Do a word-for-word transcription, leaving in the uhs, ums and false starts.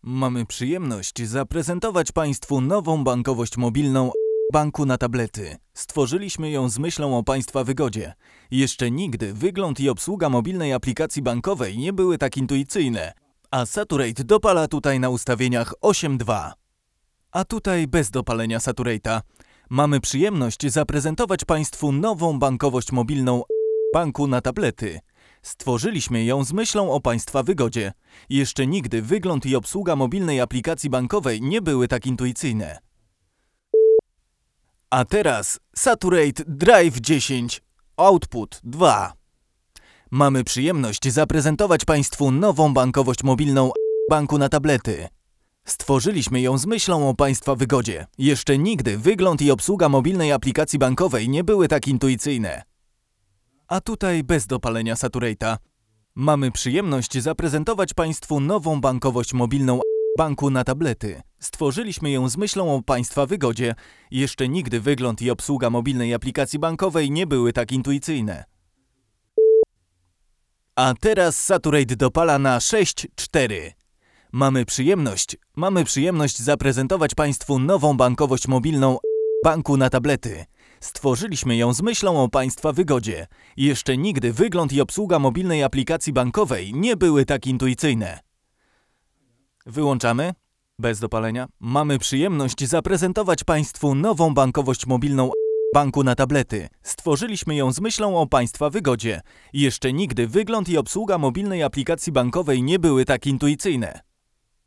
Mamy przyjemność zaprezentować Państwu nową bankowość mobilną Banku na tablety. Stworzyliśmy ją z myślą o Państwa wygodzie. Jeszcze nigdy wygląd i obsługa mobilnej aplikacji bankowej nie były tak intuicyjne, a Saturate dopala tutaj na ustawieniach osiem dwa. A tutaj bez dopalenia Saturate'a. Mamy przyjemność zaprezentować Państwu nową bankowość mobilną Banku na tablety. Stworzyliśmy ją z myślą o Państwa wygodzie. Jeszcze nigdy wygląd i obsługa mobilnej aplikacji bankowej nie były tak intuicyjne. A teraz Saturate Drive dziesięć, Output dwa. Mamy przyjemność zaprezentować Państwu nową bankowość mobilną Banku na tablety. Stworzyliśmy ją z myślą o Państwa wygodzie. Jeszcze nigdy wygląd i obsługa mobilnej aplikacji bankowej nie były tak intuicyjne. A tutaj bez dopalenia Saturate'a. Mamy przyjemność zaprezentować Państwu nową bankowość mobilną Banku na tablety. Stworzyliśmy ją z myślą o Państwa wygodzie. Jeszcze nigdy wygląd i obsługa mobilnej aplikacji bankowej nie były tak intuicyjne. A teraz Saturate dopala na sześć cztery. Mamy przyjemność, mamy przyjemność zaprezentować Państwu nową bankowość mobilną Banku na tablety. Stworzyliśmy ją z myślą o Państwa wygodzie. Jeszcze nigdy wygląd i obsługa mobilnej aplikacji bankowej nie były tak intuicyjne. Wyłączamy. Bez dopalenia. Mamy przyjemność zaprezentować Państwu nową bankowość mobilną Banku na tablety. Stworzyliśmy ją z myślą o Państwa wygodzie. Jeszcze nigdy wygląd i obsługa mobilnej aplikacji bankowej nie były tak intuicyjne.